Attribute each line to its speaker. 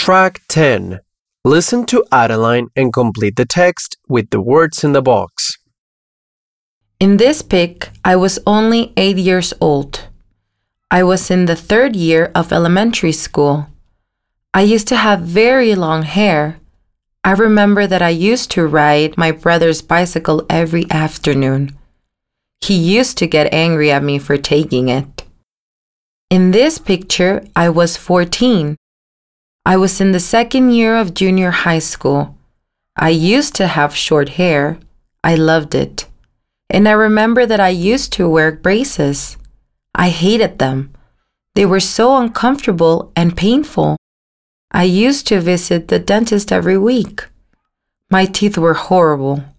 Speaker 1: Track 10. Listen to Adeline and complete the text with the words in the box.
Speaker 2: In this pic, I was only 8 years old. I was in the 3rd year of elementary school. I used to have very long hair. I remember that I used to ride my brother's bicycle every afternoon. He used to get angry at me for taking it. In this picture, I was 14. I was in the 2nd year of junior high school. I used to have short hair. I loved it. And I remember that I used to wear braces. I hated them. They were so uncomfortable and painful. I used to visit the dentist every week. My teeth were horrible.